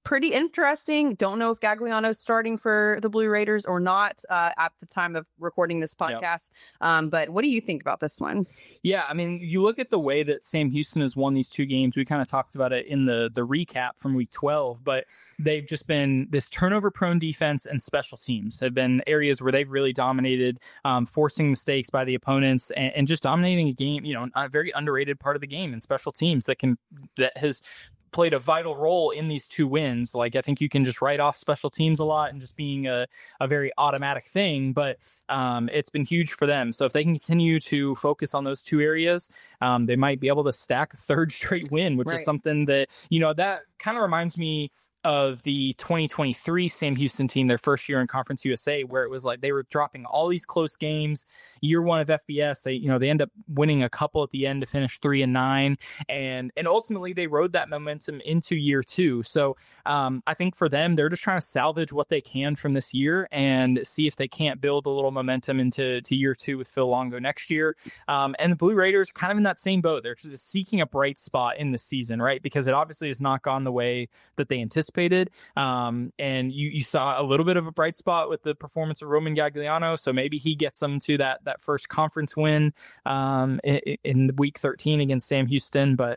pretty interesting. Don't know if Gagliano's starting for the Blue Raiders or not at the time of recording this podcast. Yep. But what do you think about this one? Yeah, I mean, you look at the way that Sam Houston has won these two games. We kind of talked about it in the recap from week 12, but they've just been this turnover-prone defense, and special teams have been areas where they've really dominated, forcing mistakes by the opponents and just dominating a game, a very underrated part of the game, and special teams that has played a vital role in these two wins. Like, I think you can just write off special teams a lot and just being a very automatic thing, but it's been huge for them. So if they can continue to focus on those two areas, they might be able to stack a third straight win, which is something that, that kind of reminds me of the 2023 Sam Houston team, their first year in Conference USA, where it was like they were dropping all these close games. Year one of FBS, they end up winning a couple at the end to finish 3-9, and ultimately they rode that momentum into year two. So I think for them, they're just trying to salvage what they can from this year and see if they can't build a little momentum into year two with Phil Longo next year. And the Blue Raiders are kind of in that same boat. They're just seeking a bright spot in the season, right? Because it obviously has not gone the way that they anticipated. And you saw a little bit of a bright spot with the performance of Roman Gagliano, so maybe he gets them to that first conference win in week 13 against Sam Houston. But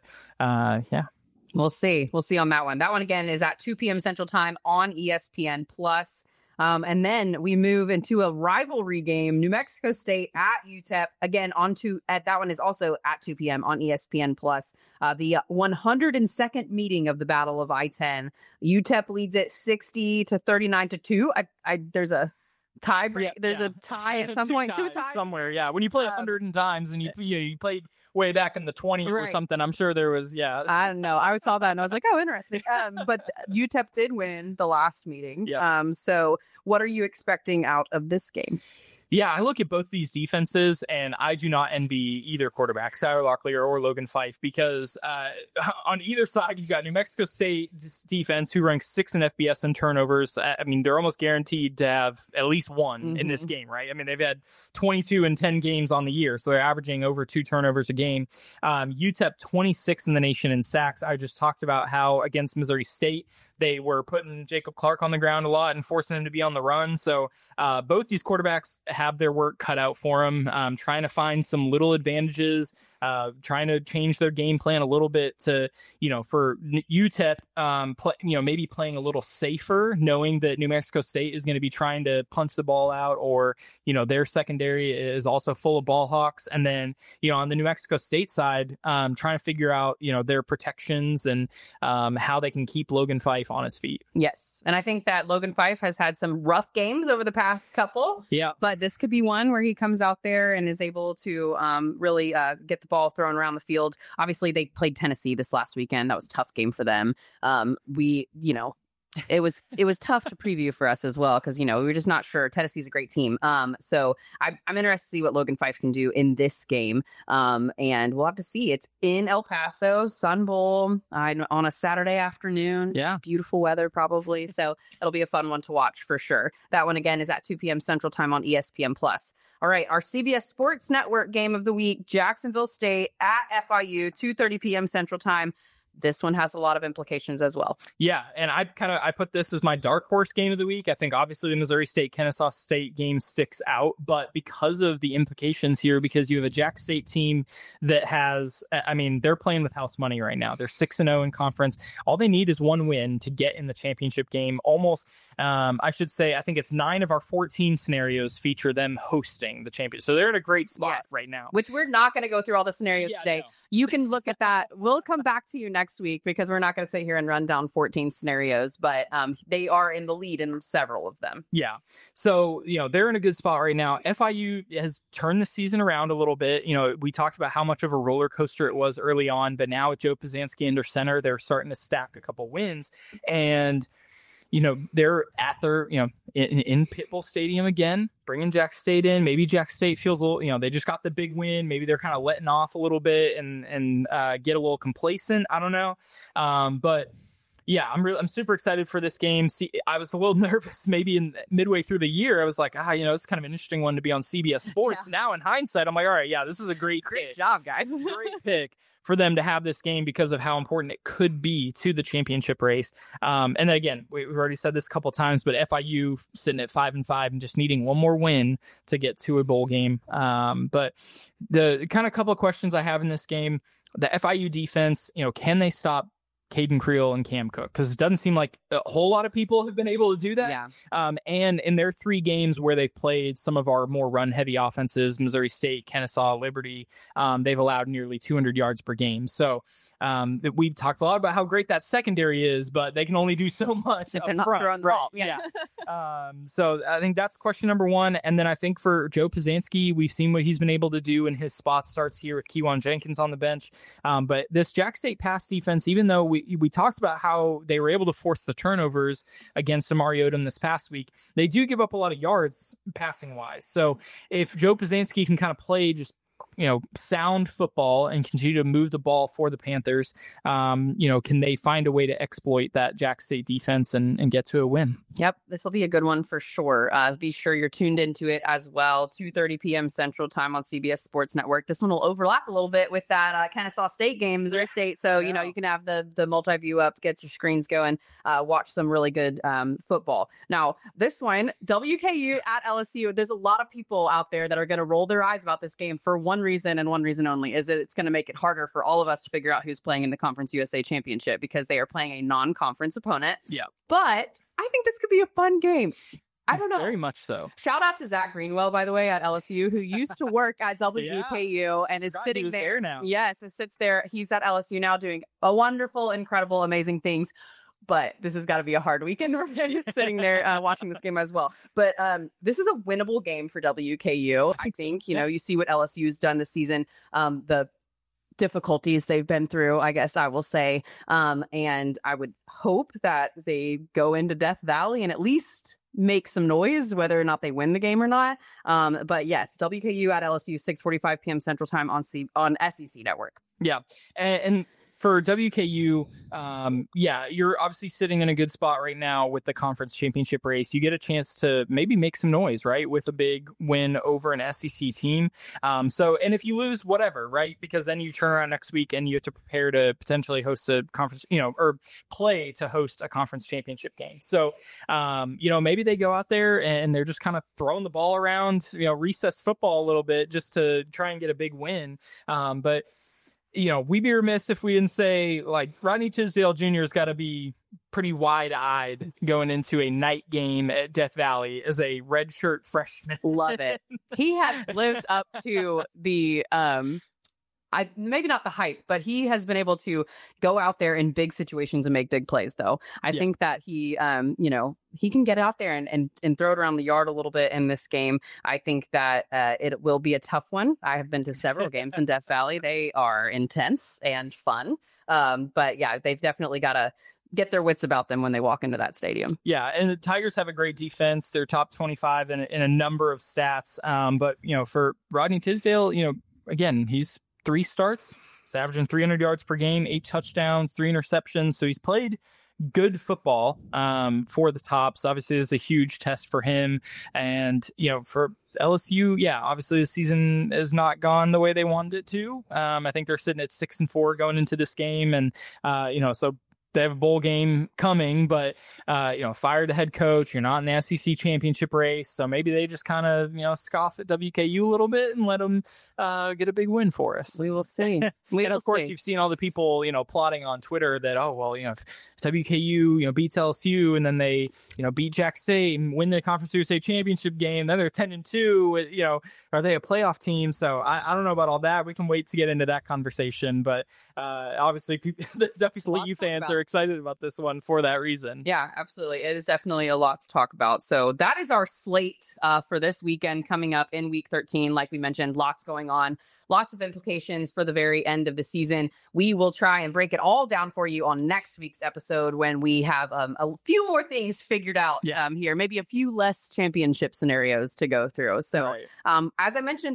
we'll see on that one. That one again is at 2 p.m. Central Time on ESPN Plus. And then we move into a rivalry game, New Mexico State at UTEP. Again, that one is also at 2 p.m. on ESPN Plus. The 102nd meeting of the Battle of I-10. UTEP leads it 60-39-2. There's a tie break. There's a tie at some point. Two ties somewhere. Yeah, when you play 100 times and you played way back in the 20s or something, I'm sure there was. I don't know. I saw that and I was like, oh, interesting. But UTEP did win the last meeting. So what are you expecting out of this game? Yeah, I look at both these defenses, and I do not envy either quarterback, Skylar Locklear or Logan Fife, because on either side, you got New Mexico State defense, who ranks 6th in FBS in turnovers. I mean, they're almost guaranteed to have at least one in this game, right? I mean, they've had 22 in 10 games on the year, so they're averaging over 2 turnovers a game. UTEP 26th in the nation in sacks. I just talked about how against Missouri State, they were putting Jacob Clark on the ground a lot and forcing him to be on the run. So both these quarterbacks have their work cut out for them, trying to find some little advantages, trying to change their game plan a little bit to, for UTEP, maybe playing a little safer, knowing that New Mexico State is going to be trying to punch the ball out, or, their secondary is also full of ball hawks. And then, on the New Mexico State side, trying to figure out, their protections and how they can keep Logan Fife on his feet. Yes. And I think that Logan Fife has had some rough games over the past couple. Yeah. But this could be one where he comes out there and is able to really get the ball thrown around the field. Obviously, they played Tennessee this last weekend. That was a tough game for them. It was tough to preview for us as well, because we were just not sure. Tennessee's a great team. So I'm interested to see what Logan Fife can do in this game. And we'll have to see. It's in El Paso, Sun Bowl, on a Saturday afternoon. Yeah. Beautiful weather probably. So it'll be a fun one to watch for sure. That one again is at 2 p.m. Central Time on ESPN Plus. All right, our CBS Sports Network game of the week, Jacksonville State at FIU, 2:30 p.m. Central Time. This one has a lot of implications as well. Yeah, and I put this as my dark horse game of the week. I think obviously the Missouri State-Kennesaw State game sticks out, but because of the implications here, because you have a Jack State team that has, they're playing with house money right now. They're 6-0 in conference. All they need is one win to get in the championship game. Almost, I should say, I think it's 9 of our 14 scenarios feature them hosting the championship. So they're in a great spot right now. Which we're not going to go through all the scenarios today. No. You can look at that. We'll come back to you next week, because we're not going to sit here and run down 14 scenarios, but they are in the lead in several of them. Yeah. So, they're in a good spot right now. FIU has turned the season around a little bit. We talked about how much of a roller coaster it was early on, but now with Joe Pizanski under center, they're starting to stack a couple wins, and they're at their, in Pitbull Stadium again, bringing Jack State in. Maybe Jack State feels a little, they just got the big win. Maybe they're kind of letting off a little bit and get a little complacent. I don't know. But Yeah, I'm super excited for this game. See, I was a little nervous maybe in midway through the year. I was like, it's kind of an interesting one to be on CBS Sports. Now in hindsight, I'm like, all right, yeah, this is a great job, guys. Great pick for them to have this game because of how important it could be to the championship race. And then again, we've already said this a couple of times, but FIU sitting at 5-5 and just needing one more win to get to a bowl game. But the kind of couple of questions I have in this game, the FIU defense, can they stop Caden Creel and Cam Cook? Because it doesn't seem like a whole lot of people have been able to do that. Yeah. And in their 3 games where they've played some of our more run-heavy offenses, Missouri State, Kennesaw, Liberty, they've allowed nearly 200 yards per game. So we've talked a lot about how great that secondary is, but they can only do so much if they're not throwing the ball. Yeah. So I think that's question number 1. And then I think for Joe Pazanski, we've seen what he's been able to do in his spot starts here with Kewan Jenkins on the bench. But this Jack State pass defense, even though we talked about how they were able to force the turnovers against Amari Odom this past week, they do give up a lot of yards passing wise. So if Joe Pazanski can kind of play just sound football and continue to move the ball for the Panthers, can they find a way to exploit that Jack State defense and get to a win? Yep, this will be a good one for sure. Be sure you're tuned into it as well. 2:30 p.m. Central Time on CBS Sports Network. This one will overlap a little bit with that Kennesaw State game, Missouri State. So, you can have the multi-view up, get your screens going, watch some really good football. Now, this one, WKU at LSU, there's a lot of people out there that are going to roll their eyes about this game for one reason and one reason only, is that it's going to make it harder for all of us to figure out who's playing in the Conference USA Championship because they are playing a non-conference opponent. Yeah. But I think this could be a fun game. I don't know. Very much so. Shout out to Zach Greenwell, by the way, at LSU, who used to work at WKU and is sitting there now. Yes, it sits there. He's at LSU now doing a wonderful, incredible, amazing things. But this has got to be a hard weekend for him sitting there watching this game as well. But this is a winnable game for WKU. I think, you see what LSU's done this season, the difficulties they've been through, I guess I will say. And I would hope that they go into Death Valley and at least make some noise, whether or not they win the game or not. But yes, WKU at LSU, 6:45 p.m. Central Time on SEC Network. Yeah. And for WKU, you're obviously sitting in a good spot right now with the conference championship race. You get a chance to maybe make some noise, right, with a big win over an SEC team. And if you lose, whatever, right, because then you turn around next week and you have to prepare to potentially host a conference, or play to host a conference championship game. So, maybe they go out there and they're just kind of throwing the ball around, recess football a little bit just to try and get a big win. But we'd be remiss if we didn't say, like, Rodney Tisdale Jr. has got to be pretty wide-eyed going into a night game at Death Valley as a redshirt freshman. Love it. He has lived up to the maybe not the hype, but he has been able to go out there in big situations and make big plays, though. I think that he, he can get out there and throw it around the yard a little bit in this game. I think that it will be a tough one. I have been to several games in Death Valley. They are intense and fun. But yeah, they've definitely got to get their wits about them when they walk into that stadium. Yeah, and the Tigers have a great defense. They're top 25 in a number of stats. But, for Rodney Tisdale, again, he's 3 starts. He's averaging 300 yards per game, 8 touchdowns, 3 interceptions. So he's played good football for the Tops. Obviously, this is a huge test for him. And, for LSU, obviously the season has not gone the way they wanted it to. I think they're sitting at 6-4 going into this game. And, so they have a bowl game coming, but, fired the head coach. You're not in the SEC championship race. So maybe they just kind of, scoff at WKU a little bit and let them get a big win for us. We will see. And of course, you've seen all the people, plotting on Twitter that, if WKU, beats LSU and then they, beat Jack State and win the Conference USA championship game, then they're 10-2, are they a playoff team? So I don't know about all that. We can wait to get into that conversation, but obviously the WKU fans are excited about this one for that reason. Yeah, absolutely. It is definitely a lot to talk about. So that is our slate for this weekend coming up in week 13. Like we mentioned, lots going on, lots of implications for the very end of the season. We will try and break it all down for you on next week's episode when we have a few more things figured out here, maybe a few less championship scenarios to go through. So as I mentioned, though,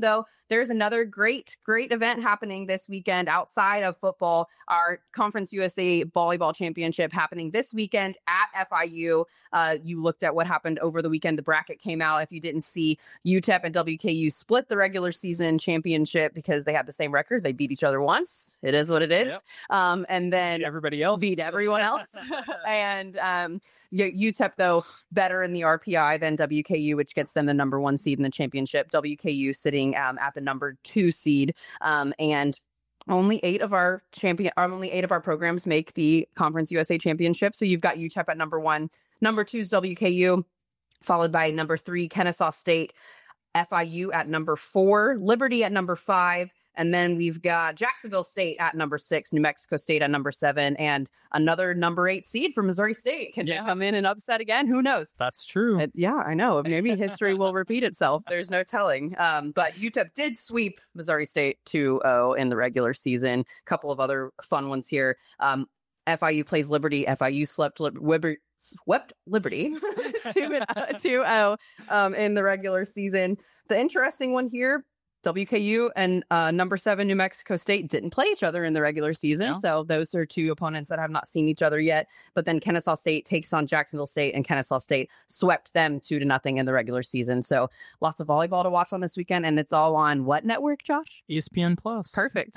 there's another great event happening this weekend outside of football. Our Conference USA Volleyball Championship happening this weekend at FIU. You looked at what happened over the weekend. The bracket came out. If you didn't see, UTEP and WKU split the regular season championship because they had the same record. They beat each other once. It is what it is. Yep. And then Everybody else beat everyone else. And UTEP, though, better in the RPI than WKU, which gets them the number 1 seed in the championship. WKU sitting at the number 2 seed. And only 8 of our programs make the Conference USA Championship. So you've got UTEP at number 1. Number 2 is WKU, followed by number 3, Kennesaw State, FIU at number 4, Liberty at number 5. And then we've got Jacksonville State at number 6, New Mexico State at number 7, and another number 8 seed from Missouri State. Can they come in and upset again? Who knows? That's true. Yeah, I know. Maybe history will repeat itself. There's no telling. But UTEP did sweep Missouri State 2-0 in the regular season. A couple of other fun ones here. FIU plays Liberty. FIU swept Liberty 2-0 in the regular season. The interesting one here, WKU and number 7 New Mexico State didn't play each other in the regular season. Yeah. So those are 2 opponents that have not seen each other yet. But then Kennesaw State takes on Jacksonville State, and Kennesaw State swept them 2-0 in the regular season. So lots of volleyball to watch on this weekend, and it's all on what network, Josh? ESPN Plus. Perfect.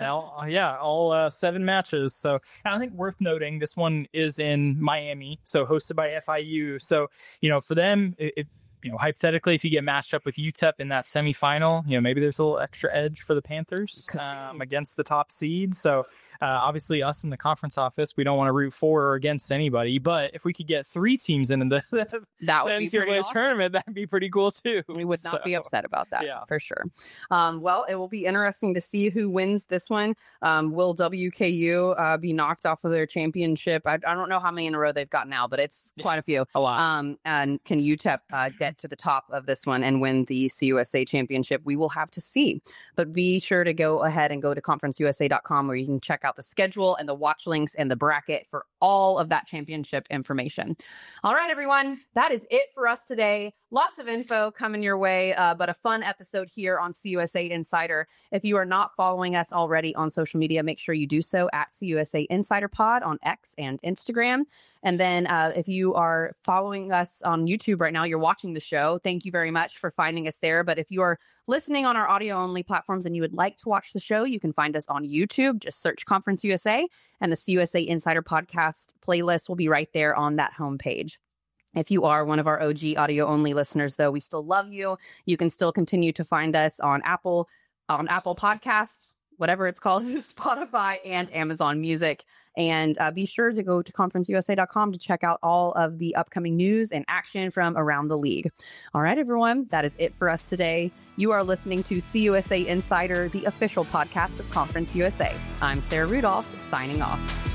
All 7 matches. So I think worth noting, this one is in Miami, so hosted by FIU. So, for them, hypothetically, if you get matched up with UTEP in that semifinal, maybe there's a little extra edge for the Panthers against the top seed. So obviously us in the conference office, we don't want to root for or against anybody. But if we could get 3 teams in the that would be pretty awesome. Tournament, that'd be pretty cool too. We would not be upset about that, for sure. Well, it will be interesting to see who wins this one. Will WKU be knocked off of their championship? I don't know how many in a row they've got now, but it's quite a few. A lot. And can UTEP get to the top of this one and win the CUSA championship? We will have to see. But be sure to go ahead and go to conferenceusa.com where you can check out the schedule and the watch links and the bracket for all of that championship information. All right, everyone, that is it for us today. Lots of info coming your way, but a fun episode here on CUSA Insider. If you are not following us already on social media, make sure you do so at CUSA Insider Pod on X and Instagram. And then if you are following us on YouTube right now, you're watching the show, thank you very much for finding us there. But if you are listening on our audio-only platforms and you would like to watch the show, you can find us on YouTube. Just search Conference USA, and the CUSA Insider Podcast playlist will be right there on that homepage. If you are one of our OG audio-only listeners, though, we still love you. You can still continue to find us on Apple Podcasts, whatever it's called, Spotify, and Amazon Music. And be sure to go to conferenceusa.com to check out all of the upcoming news and action from around the league. All right, everyone, that is it for us today. You are listening to CUSA Insider, the official podcast of Conference USA. I'm Sarah Rudolph, signing off.